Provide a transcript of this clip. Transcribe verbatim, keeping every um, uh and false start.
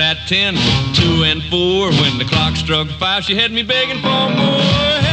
at ten, two and four. When the clock struck five, she had me begging for more.